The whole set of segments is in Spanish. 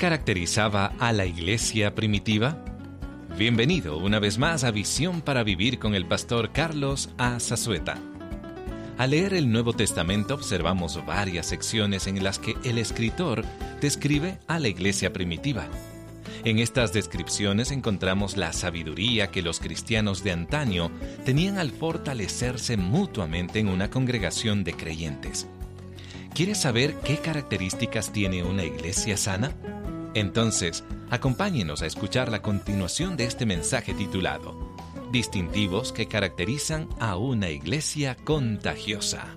caracterizaba a la iglesia primitiva? Bienvenido una vez más a Visión para Vivir con el pastor Carlos A. Zazueta. Al leer el Nuevo Testamento observamos varias secciones en las que el escritor describe a la iglesia primitiva. En estas descripciones encontramos la sabiduría que los cristianos de antaño tenían al fortalecerse mutuamente en una congregación de creyentes. ¿Quieres saber qué características tiene una iglesia sana? Entonces, acompáñenos a escuchar la continuación de este mensaje titulado Distintivos que caracterizan a una iglesia contagiosa.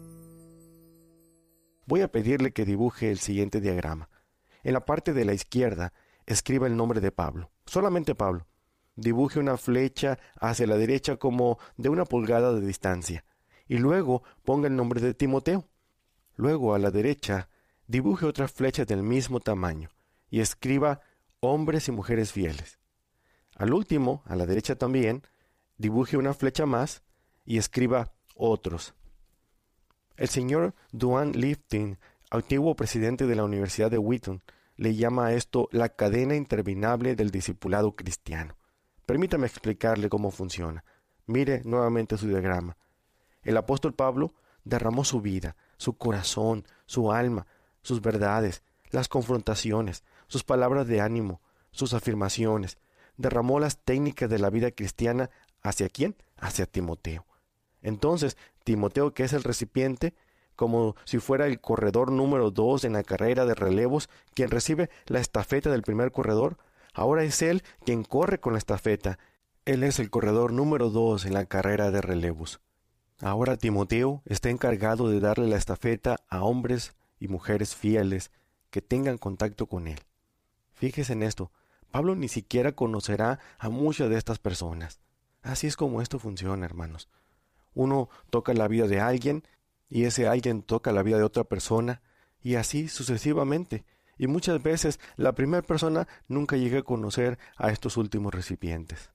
Voy a pedirle que dibuje el siguiente diagrama. En la parte de la izquierda, escriba el nombre de Pablo, solamente Pablo. Dibuje una flecha hacia la derecha como de 1 pulgada de distancia, y luego ponga el nombre de Timoteo. Luego, a la derecha, dibuje otra flecha del mismo tamaño, y escriba hombres y mujeres fieles. Al último, a la derecha también, dibuje una flecha más, y escriba otros. El señor Duane Lifton, antiguo presidente de la Universidad de Wheaton, le llama a esto la cadena interminable del discipulado cristiano. Permítame explicarle cómo funciona. Mire nuevamente su diagrama. El apóstol Pablo derramó su vida, su corazón, su alma, sus verdades, las confrontaciones, sus palabras de ánimo, sus afirmaciones. Derramó las técnicas de la vida cristiana. ¿Hacia quién? Hacia Timoteo. Entonces, Timoteo, que es el recipiente, como si fuera el corredor número 2 en la carrera de relevos, quien recibe la estafeta del primer corredor, ahora es él quien corre con la estafeta. Él es el corredor número 2 en la carrera de relevos. Ahora Timoteo está encargado de darle la estafeta a hombres y mujeres fieles que tengan contacto con él. Fíjese en esto, Pablo ni siquiera conocerá a muchas de estas personas. Así es como esto funciona, hermanos. Uno toca la vida de alguien, y ese alguien toca la vida de otra persona, y así sucesivamente. Y muchas veces la primera persona nunca llega a conocer a estos últimos recipientes.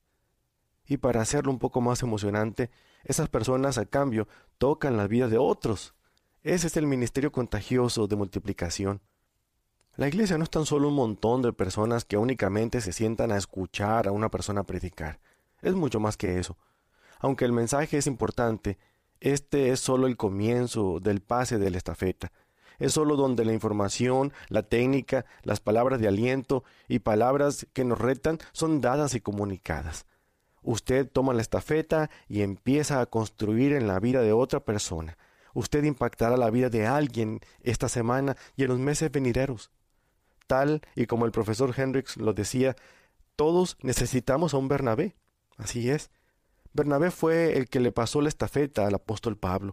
Y para hacerlo un poco más emocionante, esas personas a cambio tocan la vida de otros. Ese es el ministerio contagioso de multiplicación. La iglesia no es tan solo un montón de personas que únicamente se sientan a escuchar a una persona predicar. Es mucho más que eso. Aunque el mensaje es importante, este es solo el comienzo del pase de la estafeta. Es solo donde la información, la técnica, las palabras de aliento y palabras que nos retan son dadas y comunicadas. Usted toma la estafeta y empieza a construir en la vida de otra persona. Usted impactará la vida de alguien esta semana y en los meses venideros. Tal y como el profesor Hendricks lo decía, todos necesitamos a un Bernabé. Así es. Bernabé fue el que le pasó la estafeta al apóstol Pablo.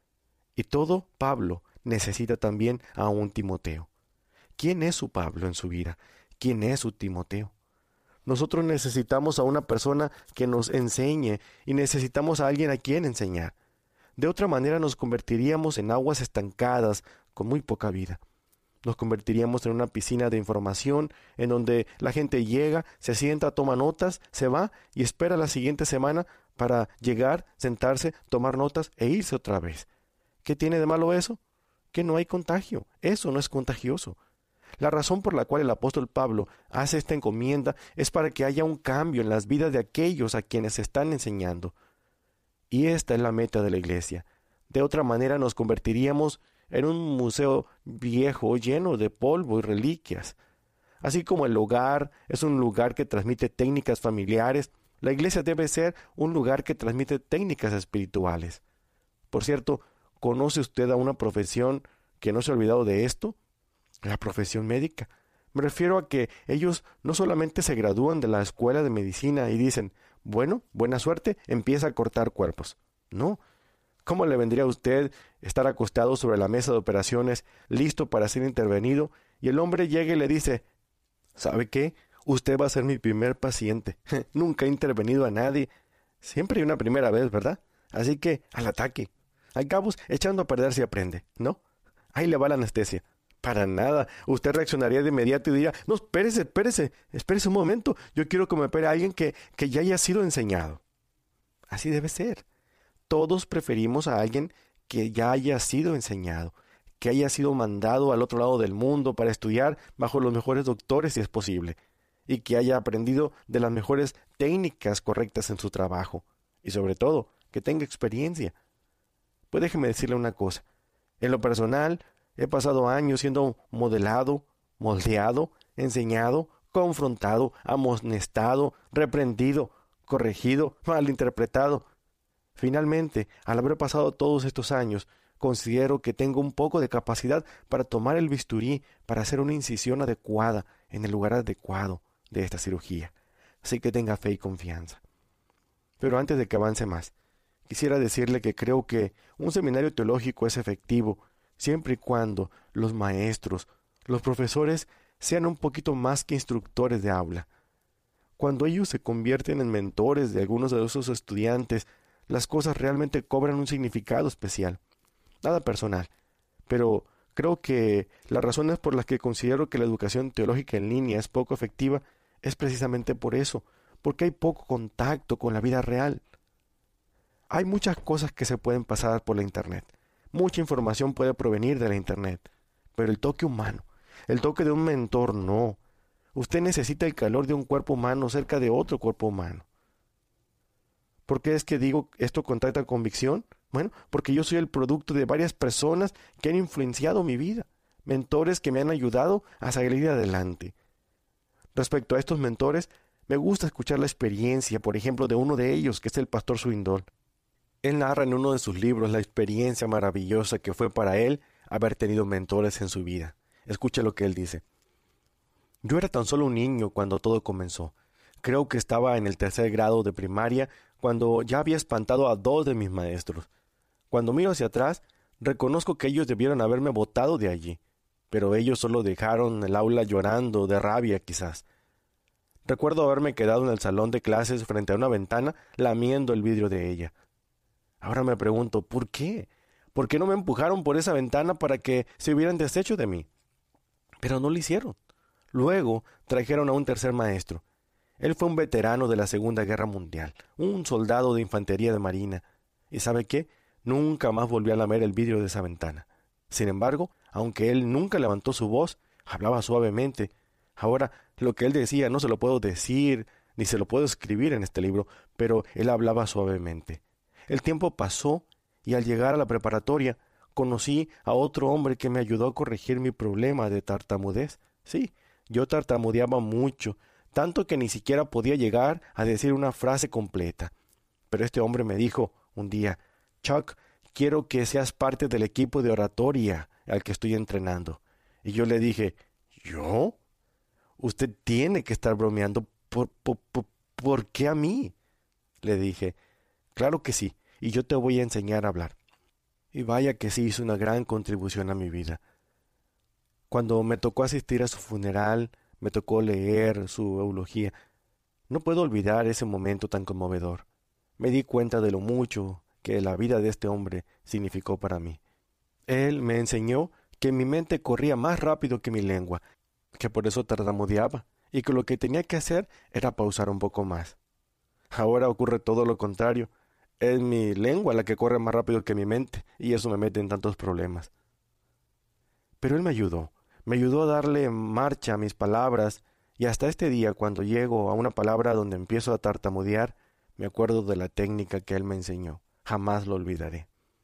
Y todo Pablo necesita también a un Timoteo. ¿Quién es su Pablo en su vida? ¿Quién es su Timoteo? Nosotros necesitamos a una persona que nos enseñe y necesitamos a alguien a quien enseñar. De otra manera nos convertiríamos en aguas estancadas con muy poca vida. Nos convertiríamos en una piscina de información en donde la gente llega, se sienta, toma notas, se va y espera la siguiente semana para llegar, sentarse, tomar notas e irse otra vez. ¿Qué tiene de malo eso? Que no hay contagio. Eso no es contagioso. La razón por la cual el apóstol Pablo hace esta encomienda es para que haya un cambio en las vidas de aquellos a quienes se están enseñando. Y esta es la meta de la iglesia. De otra manera nos convertiríamos en un museo viejo lleno de polvo y reliquias. Así como el hogar es un lugar que transmite técnicas familiares, la iglesia debe ser un lugar que transmite técnicas espirituales. Por cierto, ¿conoce usted a una profesión que no se ha olvidado de esto? La profesión médica. Me refiero a que ellos no solamente se gradúan de la escuela de medicina y dicen, bueno, buena suerte, empieza a cortar cuerpos. No. ¿Cómo le vendría a usted estar acostado sobre la mesa de operaciones, listo para ser intervenido, y el hombre llega y le dice, ¿sabe qué? Usted va a ser mi primer paciente. Nunca he intervenido a nadie. Siempre hay una primera vez, ¿verdad? Así que, al ataque. Al cabo, echando a perder se aprende, ¿no? Ahí le va la anestesia. Para nada. Usted reaccionaría de inmediato y diría, no, espérese un momento. Yo quiero que me opere a alguien que ya haya sido enseñado. Así debe ser. Todos preferimos a alguien que ya haya sido enseñado, que haya sido mandado al otro lado del mundo para estudiar bajo los mejores doctores si es posible, y que haya aprendido de las mejores técnicas correctas en su trabajo, y sobre todo, que tenga experiencia. Pues déjeme decirle una cosa. En lo personal, he pasado años siendo modelado, moldeado, enseñado, confrontado, amonestado, reprendido, corregido, malinterpretado. Finalmente, al haber pasado todos estos años, considero que tengo un poco de capacidad para tomar el bisturí para hacer una incisión adecuada en el lugar adecuado de esta cirugía. Así que tenga fe y confianza. Pero antes de que avance más, quisiera decirle que creo que un seminario teológico es efectivo siempre y cuando los maestros, los profesores, sean un poquito más que instructores de aula. Cuando ellos se convierten en mentores de algunos de esos estudiantes, las cosas realmente cobran un significado especial. Nada personal, pero creo que las razones por las que considero que la educación teológica en línea es poco efectiva es precisamente por eso, porque hay poco contacto con la vida real. Hay muchas cosas que se pueden pasar por la Internet. Mucha información puede provenir de la Internet, pero el toque humano, el toque de un mentor no. Usted necesita el calor de un cuerpo humano cerca de otro cuerpo humano. ¿Por qué es que digo esto con tanta convicción? Bueno, porque yo soy el producto de varias personas que han influenciado mi vida, mentores que me han ayudado a salir adelante. Respecto a estos mentores, me gusta escuchar la experiencia, por ejemplo, de uno de ellos, que es el pastor Swindoll. Él narra en uno de sus libros la experiencia maravillosa que fue para él haber tenido mentores en su vida. Escuche lo que él dice. Yo era tan solo un niño cuando todo comenzó. Creo que estaba en el 3er grado de primaria cuando ya había espantado a 2 de mis maestros. Cuando miro hacia atrás, reconozco que ellos debieron haberme botado de allí, pero ellos solo dejaron el aula llorando de rabia quizás. Recuerdo haberme quedado en el salón de clases frente a una ventana lamiendo el vidrio de ella. Ahora me pregunto, ¿por qué? ¿Por qué no me empujaron por esa ventana para que se hubieran deshecho de mí? Pero no lo hicieron. Luego trajeron a un tercer maestro. Él fue un veterano de la Segunda Guerra Mundial, un soldado de infantería de marina. ¿Y sabe qué? Nunca más volvió a lamer el vidrio de esa ventana. Sin embargo, aunque él nunca levantó su voz, hablaba suavemente. Ahora, lo que él decía no se lo puedo decir, ni se lo puedo escribir en este libro, pero él hablaba suavemente. El tiempo pasó y al llegar a la preparatoria, conocí a otro hombre que me ayudó a corregir mi problema de tartamudez. Sí, yo tartamudeaba mucho, tanto que ni siquiera podía llegar a decir una frase completa. Pero este hombre me dijo un día, Chuck, quiero que seas parte del equipo de oratoria al que estoy entrenando. Y yo le dije, ¿yo? Usted tiene que estar bromeando. ¿Por qué a mí? Le dije, claro que sí, y yo te voy a enseñar a hablar. Y vaya que sí hizo una gran contribución a mi vida. Cuando me tocó asistir a su funeral, me tocó leer su eulogía. No puedo olvidar ese momento tan conmovedor. Me di cuenta de lo mucho que la vida de este hombre significó para mí. Él me enseñó que mi mente corría más rápido que mi lengua, que por eso tartamudeaba, y que lo que tenía que hacer era pausar un poco más. Ahora ocurre todo lo contrario. Es mi lengua la que corre más rápido que mi mente, y eso me mete en tantos problemas. Pero él me ayudó a darle marcha a mis palabras, y hasta este día, cuando llego a una palabra donde empiezo a tartamudear, me acuerdo de la técnica que él me enseñó. Jamás lo olvidaré.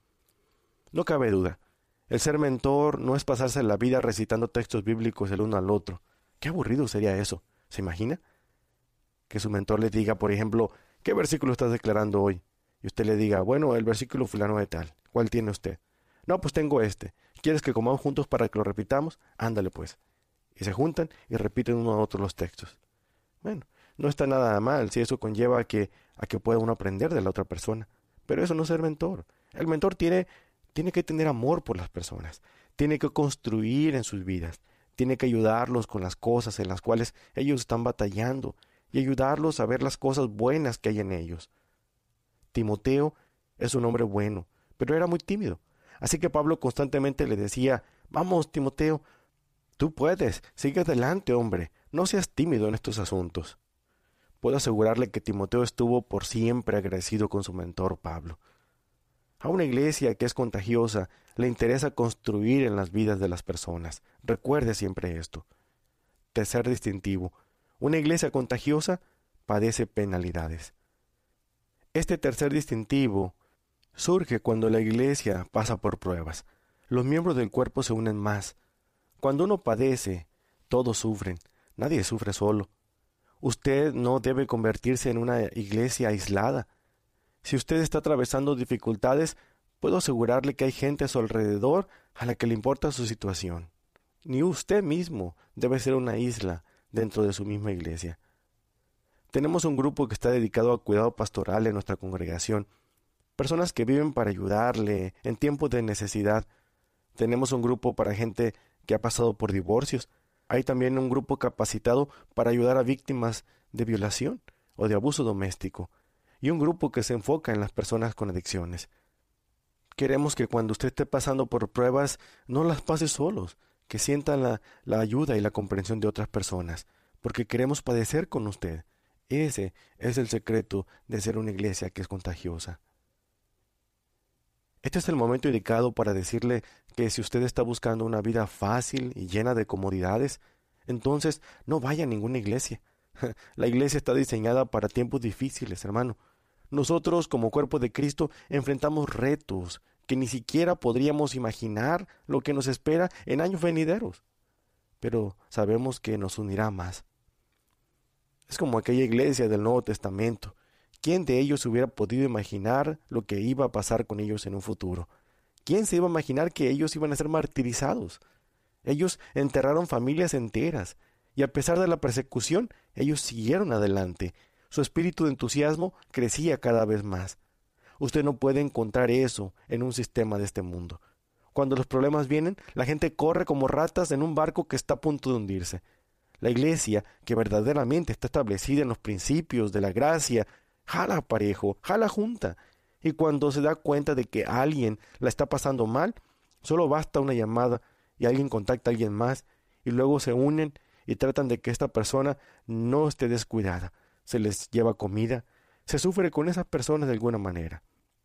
No cabe duda, el ser mentor no es pasarse la vida recitando textos bíblicos el uno al otro. Qué aburrido sería eso, ¿se imagina? Que su mentor le diga, por ejemplo, ¿qué versículo estás declarando hoy? Y usted le diga, bueno, el versículo fulano de tal. ¿Cuál tiene usted? No, pues tengo este. ¿Quieres que comamos juntos para que lo repitamos? Ándale pues. Y se juntan y repiten uno a otro los textos. Bueno, no está nada mal si eso conlleva a que pueda uno aprender de la otra persona. Pero eso no es ser mentor. El mentor tiene que tener amor por las personas. Tiene que construir en sus vidas. Tiene que ayudarlos con las cosas en las cuales ellos están batallando y ayudarlos a ver las cosas buenas que hay en ellos. Timoteo es un hombre bueno, pero era muy tímido. Así que Pablo constantemente le decía, vamos, Timoteo, tú puedes, sigue adelante, hombre, no seas tímido en estos asuntos. Puedo asegurarle que Timoteo estuvo por siempre agradecido con su mentor Pablo. A una iglesia que es contagiosa le interesa construir en las vidas de las personas. Recuerde siempre esto. Tercer distintivo. Una iglesia contagiosa padece penalidades. Este tercer distintivo surge cuando la iglesia pasa por pruebas. Los miembros del cuerpo se unen más. Cuando uno padece, todos sufren. Nadie sufre solo. Usted no debe convertirse en una iglesia aislada. Si usted está atravesando dificultades, puedo asegurarle que hay gente a su alrededor a la que le importa su situación. Ni usted mismo debe ser una isla dentro de su misma iglesia. Tenemos un grupo que está dedicado al cuidado pastoral en nuestra congregación. Personas que viven para ayudarle en tiempos de necesidad. Tenemos un grupo para gente que ha pasado por divorcios. Hay también un grupo capacitado para ayudar a víctimas de violación o de abuso doméstico. Y un grupo que se enfoca en las personas con adicciones. Queremos que cuando usted esté pasando por pruebas, no las pase solos, que sientan la ayuda y la comprensión de otras personas, porque queremos padecer con usted. Ese es el secreto de ser una iglesia que es contagiosa. Este es el momento indicado para decirle que si usted está buscando una vida fácil y llena de comodidades, entonces no vaya a ninguna iglesia. La iglesia está diseñada para tiempos difíciles, hermano. Nosotros, como cuerpo de Cristo, enfrentamos retos que ni siquiera podríamos imaginar lo que nos espera en años venideros. Pero sabemos que nos unirá más. Es como aquella iglesia del Nuevo Testamento. ¿Quién de ellos hubiera podido imaginar lo que iba a pasar con ellos en un futuro? ¿Quién se iba a imaginar que ellos iban a ser martirizados? Ellos enterraron familias enteras, y a pesar de la persecución, ellos siguieron adelante. Su espíritu de entusiasmo crecía cada vez más. Usted no puede encontrar eso en un sistema de este mundo. Cuando los problemas vienen, la gente corre como ratas en un barco que está a punto de hundirse. La iglesia, que verdaderamente está establecida en los principios de la gracia, jala parejo, jala junta. Y cuando se da cuenta de que alguien la está pasando mal, solo basta una llamada y alguien contacta a alguien más, y luego se unen y tratan de que esta persona no esté descuidada. Se les lleva comida, se sufre con esas personas de alguna manera.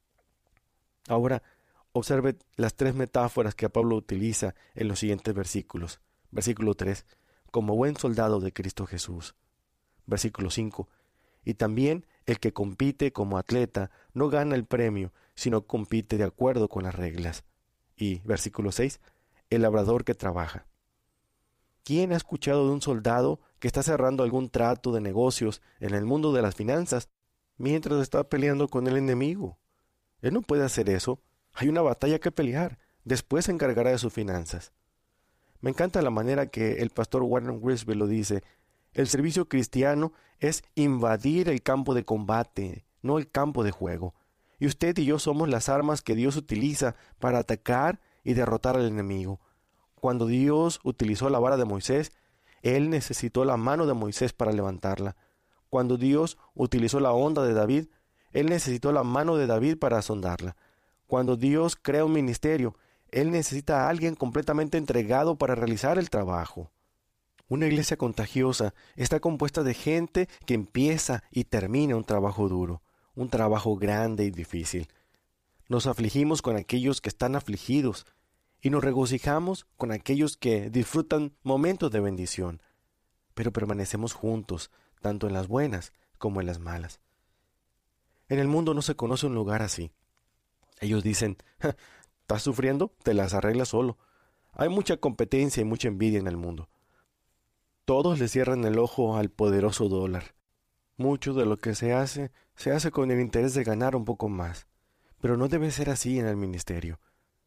Ahora, observe las tres metáforas que Pablo utiliza en los siguientes versículos. Versículo 3, como buen soldado de Cristo Jesús. Versículo 5, y también el que compite como atleta no gana el premio, sino compite de acuerdo con las reglas. Y versículo 6, el labrador que trabaja. ¿Quién ha escuchado de un soldado que está cerrando algún trato de negocios en el mundo de las finanzas mientras está peleando con el enemigo? Él no puede hacer eso. Hay una batalla que pelear. Después se encargará de sus finanzas. Me encanta la manera que el pastor Warren Wiersbe lo dice. El servicio cristiano es invadir el campo de combate, no el campo de juego. Y usted y yo somos las armas que Dios utiliza para atacar y derrotar al enemigo. Cuando Dios utilizó la vara de Moisés, Él necesitó la mano de Moisés para levantarla. Cuando Dios utilizó la honda de David, Él necesitó la mano de David para asondarla. Cuando Dios crea un ministerio, Él necesita a alguien completamente entregado para realizar el trabajo. Una iglesia contagiosa está compuesta de gente que empieza y termina un trabajo duro, un trabajo grande y difícil. Nos afligimos con aquellos que están afligidos, y nos regocijamos con aquellos que disfrutan momentos de bendición, pero permanecemos juntos, tanto en las buenas como en las malas. En el mundo no se conoce un lugar así. Ellos dicen, ¿estás sufriendo? Te las arreglas solo. Hay mucha competencia y mucha envidia en el mundo. Todos le cierran el ojo al poderoso dólar. Mucho de lo que se hace con el interés de ganar un poco más, pero no debe ser así en el ministerio.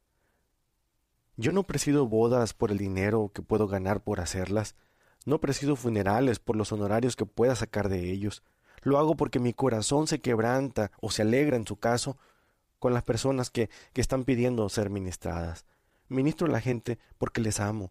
Yo no presido bodas por el dinero que puedo ganar por hacerlas. No presido funerales por los honorarios que pueda sacar de ellos. Lo hago porque mi corazón se quebranta, o se alegra en su caso, con las personas que están pidiendo ser ministradas. Ministro a la gente porque les amo.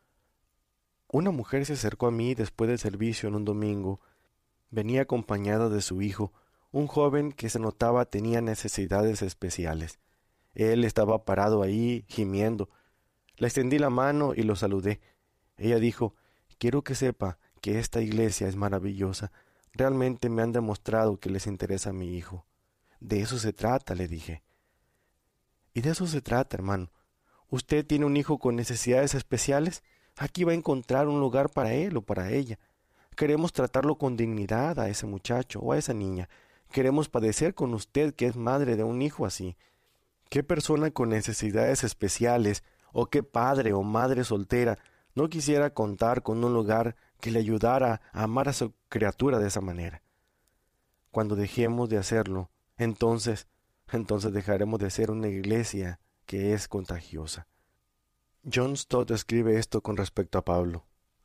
Una mujer se acercó a mí después del servicio en un domingo. Venía acompañada de su hijo, un joven que se notaba tenía necesidades especiales. Él estaba parado ahí, gimiendo. Le extendí la mano y lo saludé. Ella dijo, quiero que sepa que esta iglesia es maravillosa. Realmente me han demostrado que les interesa a mi hijo. De eso se trata, le dije. Y de eso se trata, hermano. Usted tiene un hijo con necesidades especiales, aquí va a encontrar un lugar para él o para ella. Queremos tratarlo con dignidad a ese muchacho o a esa niña. Queremos padecer con usted que es madre de un hijo así. ¿Qué persona con necesidades especiales o qué padre o madre soltera no quisiera contar con un lugar que le ayudara a amar a su criatura de esa manera? Cuando dejemos de hacerlo, entonces dejaremos de ser una iglesia que es contagiosa. John Stott escribe esto con respecto a Pablo.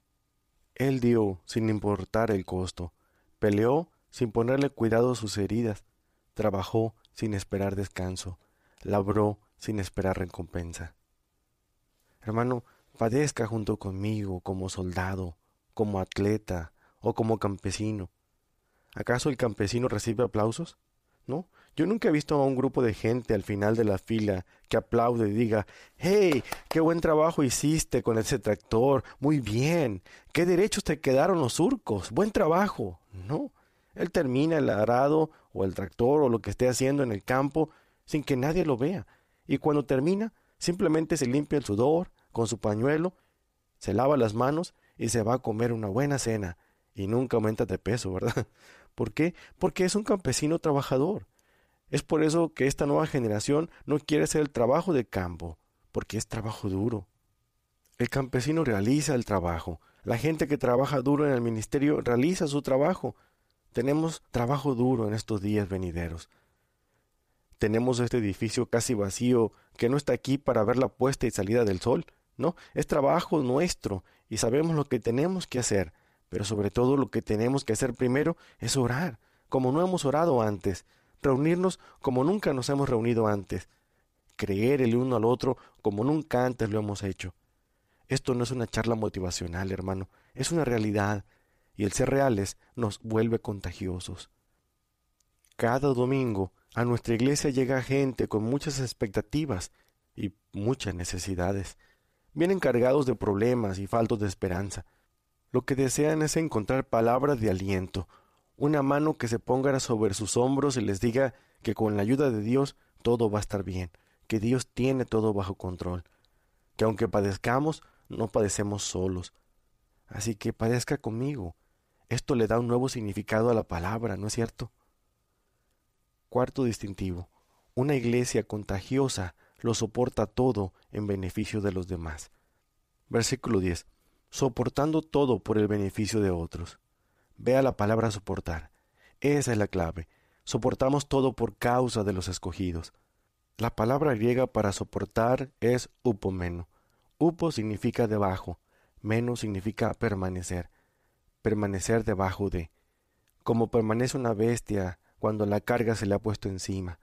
Él dio sin importar el costo, peleó sin ponerle cuidado a sus heridas, trabajó sin esperar descanso, labró sin esperar recompensa. Hermano, padezca junto conmigo como soldado, como atleta o como campesino. ¿Acaso el campesino recibe aplausos? ¿No? Yo nunca he visto a un grupo de gente al final de la fila que aplaude y diga: «¡Hey! ¡Qué buen trabajo hiciste con ese tractor! ¡Muy bien! ¡Qué derechos te quedaron los surcos! ¡Buen trabajo!». No. Él termina el arado o el tractor o lo que esté haciendo en el campo sin que nadie lo vea. Y cuando termina, simplemente se limpia el sudor con su pañuelo, se lava las manos y se va a comer una buena cena. Y nunca aumenta de peso, ¿verdad? ¿Por qué? Porque es un campesino trabajador. Es por eso que esta nueva generación no quiere hacer el trabajo de campo, porque es trabajo duro. El campesino realiza el trabajo. La gente que trabaja duro en el ministerio realiza su trabajo. Tenemos trabajo duro en estos días venideros. Tenemos este edificio casi vacío que no está aquí para ver la puesta y salida del sol. No, es trabajo nuestro y sabemos lo que tenemos que hacer. Pero sobre todo lo que tenemos que hacer primero es orar, como no hemos orado antes, reunirnos como nunca nos hemos reunido antes, creer el uno al otro como nunca antes lo hemos hecho. Esto no es una charla motivacional, hermano, es una realidad, y el ser reales nos vuelve contagiosos. Cada domingo a nuestra iglesia llega gente con muchas expectativas y muchas necesidades. Vienen cargados de problemas y faltos de esperanza. Lo que desean es encontrar palabras de aliento, una mano que se ponga sobre sus hombros y les diga que con la ayuda de Dios todo va a estar bien, que Dios tiene todo bajo control, que aunque padezcamos, no padecemos solos. Así que padezca conmigo. Esto le da un nuevo significado a la palabra, ¿no es cierto? Cuarto distintivo. Una iglesia contagiosa lo soporta todo en beneficio de los demás. Versículo 10. Soportando todo por el beneficio de otros. Vea la palabra soportar. Esa es la clave. Soportamos todo por causa de los escogidos. La palabra griega para soportar es upomeno. Upo significa debajo, meno significa permanecer. Permanecer debajo de. Como permanece una bestia cuando la carga se le ha puesto encima.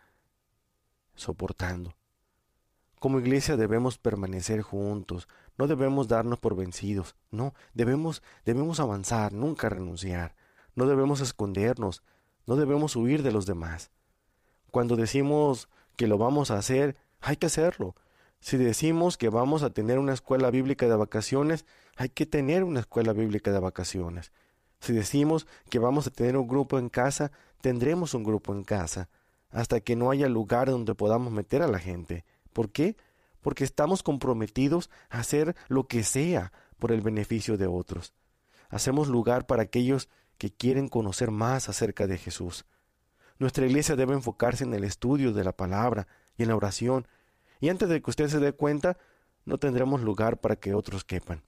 Soportando. Como iglesia debemos permanecer juntos, no debemos darnos por vencidos, no, debemos avanzar, nunca renunciar, no debemos escondernos, no debemos huir de los demás. Cuando decimos que lo vamos a hacer, hay que hacerlo. Si decimos que vamos a tener una escuela bíblica de vacaciones, hay que tener una escuela bíblica de vacaciones. Si decimos que vamos a tener un grupo en casa, tendremos un grupo en casa, hasta que no haya lugar donde podamos meter a la gente. ¿Por qué? Porque estamos comprometidos a hacer lo que sea por el beneficio de otros. Hacemos lugar para aquellos que quieren conocer más acerca de Jesús. Nuestra iglesia debe enfocarse en el estudio de la palabra y en la oración, y antes de que usted se dé cuenta, no tendremos lugar para que otros quepan.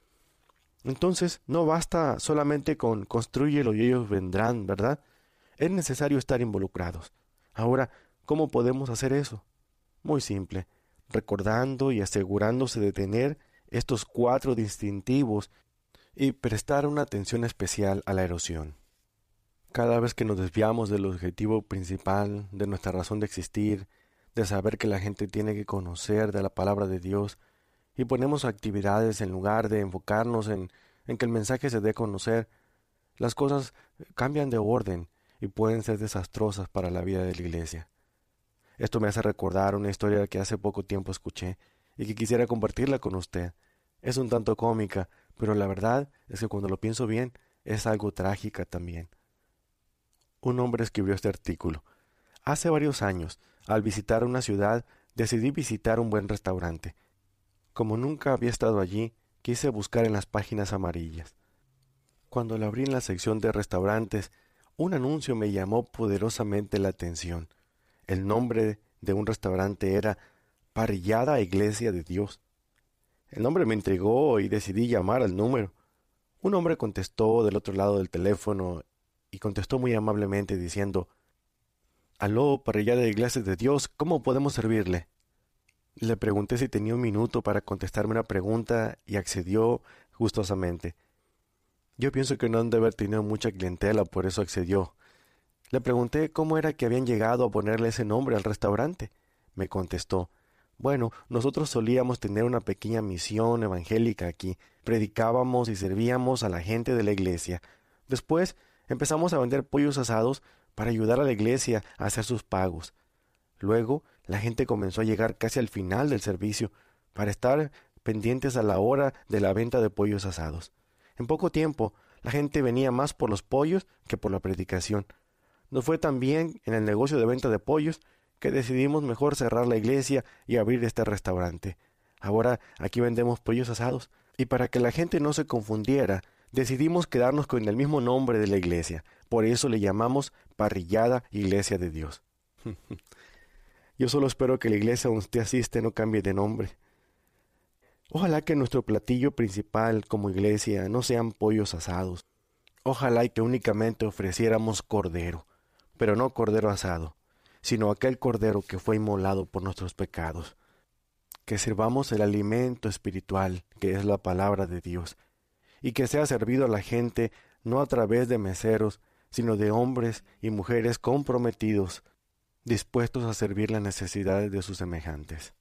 Entonces, no basta solamente con constrúyelo y ellos vendrán, ¿verdad? Es necesario estar involucrados. Ahora, ¿cómo podemos hacer eso? Muy simple, recordando y asegurándose de tener estos 4 distintivos y prestar una atención especial a la erosión. Cada vez que nos desviamos del objetivo principal, de nuestra razón de existir, de saber que la gente tiene que conocer de la palabra de Dios, y ponemos actividades en lugar de enfocarnos en que el mensaje se dé a conocer, las cosas cambian de orden y pueden ser desastrosas para la vida de la iglesia. Esto me hace recordar una historia que hace poco tiempo escuché y que quisiera compartirla con usted. Es un tanto cómica, pero la verdad es que cuando lo pienso bien, es algo trágica también. Un hombre escribió este artículo. Hace varios años, al visitar una ciudad, decidí visitar un buen restaurante. Como nunca había estado allí, quise buscar en las páginas amarillas. Cuando la abrí en la sección de restaurantes, un anuncio me llamó poderosamente la atención. El nombre de un restaurante era Parrillada Iglesia de Dios. El nombre me intrigó y decidí llamar al número. Un hombre contestó del otro lado del teléfono y contestó muy amablemente diciendo: «Aló, Parrillada Iglesia de Dios, ¿cómo podemos servirle?». Le pregunté si tenía un minuto para contestarme una pregunta y accedió gustosamente. Yo pienso que no han de haber tenido mucha clientela, por eso accedió. Le pregunté cómo era que habían llegado a ponerle ese nombre al restaurante. Me contestó: «Bueno, nosotros solíamos tener una pequeña misión evangélica aquí. Predicábamos y servíamos a la gente de la iglesia. Después empezamos a vender pollos asados para ayudar a la iglesia a hacer sus pagos. Luego la gente comenzó a llegar casi al final del servicio para estar pendientes a la hora de la venta de pollos asados. En poco tiempo, la gente venía más por los pollos que por la predicación. Nos fue tan bien en el negocio de venta de pollos que decidimos mejor cerrar la iglesia y abrir este restaurante. Ahora aquí vendemos pollos asados, y para que la gente no se confundiera, decidimos quedarnos con el mismo nombre de la iglesia. Por eso le llamamos Parrillada Iglesia de Dios». Yo solo espero que la iglesia donde usted asiste no cambie de nombre. Ojalá que nuestro platillo principal como iglesia no sean pollos asados. Ojalá que únicamente ofreciéramos cordero, pero no cordero asado, sino aquel cordero que fue inmolado por nuestros pecados. Que sirvamos el alimento espiritual, que es la palabra de Dios, y que sea servido a la gente no a través de meseros, sino de hombres y mujeres comprometidos, dispuestos a servir las necesidades de sus semejantes.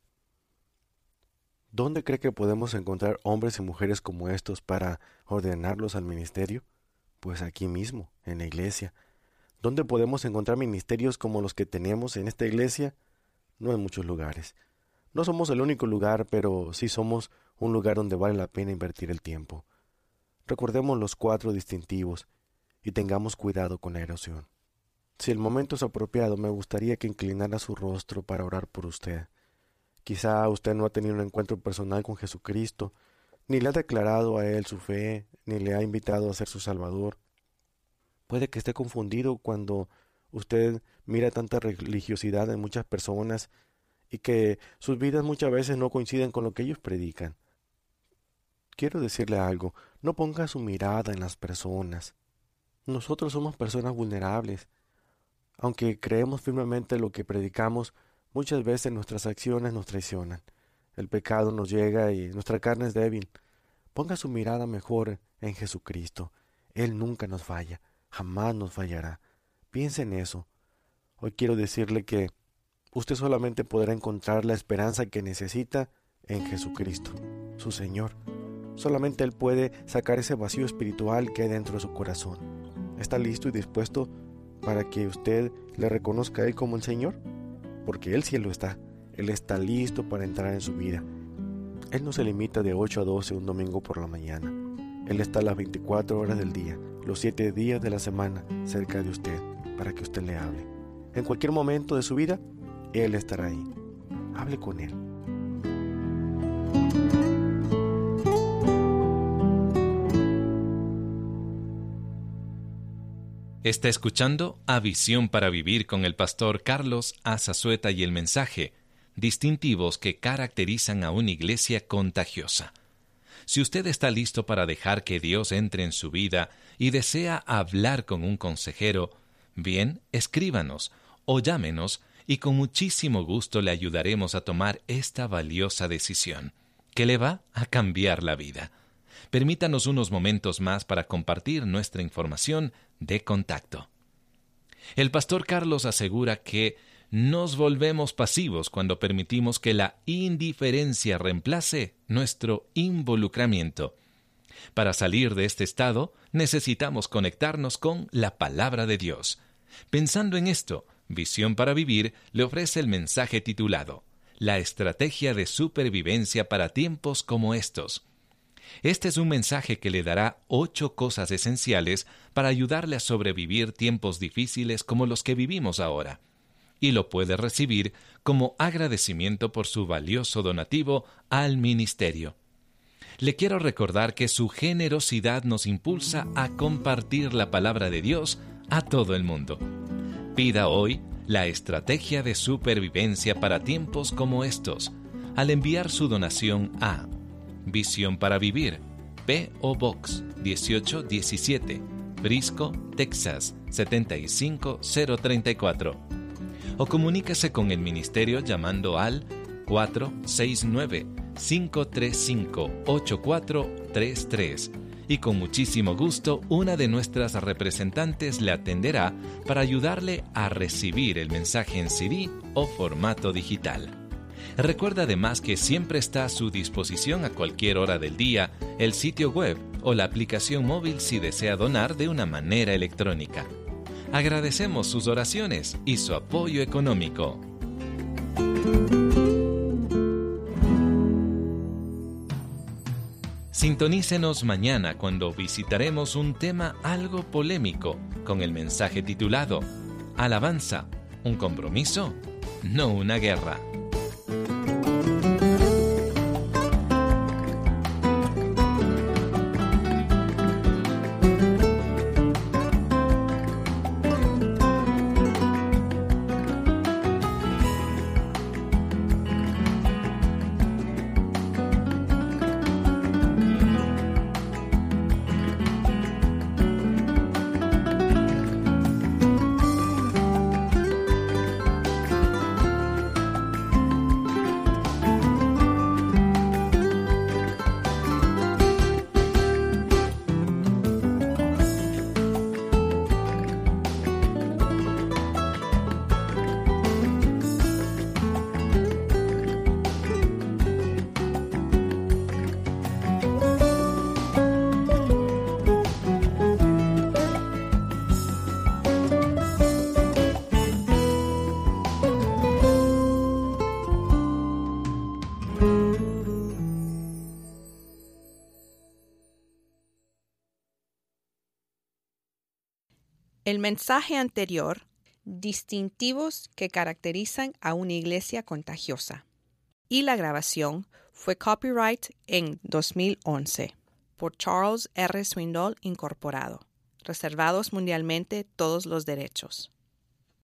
¿Dónde cree que podemos encontrar hombres y mujeres como estos para ordenarlos al ministerio? Pues aquí mismo, en la iglesia. ¿Dónde podemos encontrar ministerios como los que tenemos en esta iglesia? No en muchos lugares. No somos el único lugar, pero sí somos un lugar donde vale la pena invertir el tiempo. Recordemos los 4 distintivos y tengamos cuidado con la erosión. Si el momento es apropiado, me gustaría que inclinara su rostro para orar por usted. Quizá usted no ha tenido un encuentro personal con Jesucristo, ni le ha declarado a Él su fe, ni le ha invitado a ser su Salvador. Puede que esté confundido cuando usted mira tanta religiosidad en muchas personas y que sus vidas muchas veces no coinciden con lo que ellos predican. Quiero decirle algo: no ponga su mirada en las personas. Nosotros somos personas vulnerables. Aunque creemos firmemente lo que predicamos, muchas veces nuestras acciones nos traicionan. El pecado nos llega y nuestra carne es débil. Ponga su mirada mejor en Jesucristo. Él nunca nos falla, jamás nos fallará. Piense en eso. Hoy quiero decirle que usted solamente podrá encontrar la esperanza que necesita en Jesucristo, su Señor. Solamente Él puede sacar ese vacío espiritual que hay dentro de su corazón. ¿Está listo y dispuesto para que usted le reconozca a Él como el Señor? Porque Él sí lo está. Él está listo para entrar en su vida. Él no se limita de 8 a 12 un domingo por la mañana. Él está las 24 horas del día, los 7 días de la semana, cerca de usted, para que usted le hable. En cualquier momento de su vida, Él estará ahí. Hable con Él. Está escuchando A Visión para Vivir con el pastor Carlos A. Zazueta y el mensaje: distintivos que caracterizan a una iglesia contagiosa. Si usted está listo para dejar que Dios entre en su vida y desea hablar con un consejero, bien, escríbanos o llámenos y con muchísimo gusto le ayudaremos a tomar esta valiosa decisión, que le va a cambiar la vida. Permítanos unos momentos más para compartir nuestra información de contacto. El pastor Carlos asegura que nos volvemos pasivos cuando permitimos que la indiferencia reemplace nuestro involucramiento. Para salir de este estado, necesitamos conectarnos con la palabra de Dios. Pensando en esto, Visión para Vivir le ofrece el mensaje titulado La estrategia de supervivencia para tiempos como estos. Este es un mensaje que le dará 8 cosas esenciales para ayudarle a sobrevivir tiempos difíciles como los que vivimos ahora. y lo puede recibir como agradecimiento por su valioso donativo al ministerio. Le quiero recordar que su generosidad nos impulsa a compartir la palabra de Dios a todo el mundo. Pida hoy la estrategia de supervivencia para tiempos como estos al enviar su donación a Visión para Vivir, P.O. Box 1817, Frisco, Texas 75034. O comuníquese con el ministerio llamando al 469-535-8433 y con muchísimo gusto una de nuestras representantes le atenderá para ayudarle a recibir el mensaje en CD o formato digital. Recuerda además que siempre está a su disposición a cualquier hora del día el sitio web o la aplicación móvil si desea donar de una manera electrónica. Agradecemos sus oraciones y su apoyo económico. Sintonícenos mañana cuando visitaremos un tema algo polémico con el mensaje titulado Alabanza, ¿un compromiso? No una guerra. El mensaje anterior, distintivos que caracterizan a una iglesia contagiosa. Y la grabación fue copyright en 2011 por Charles R. Swindoll Incorporado. Reservados mundialmente todos los derechos.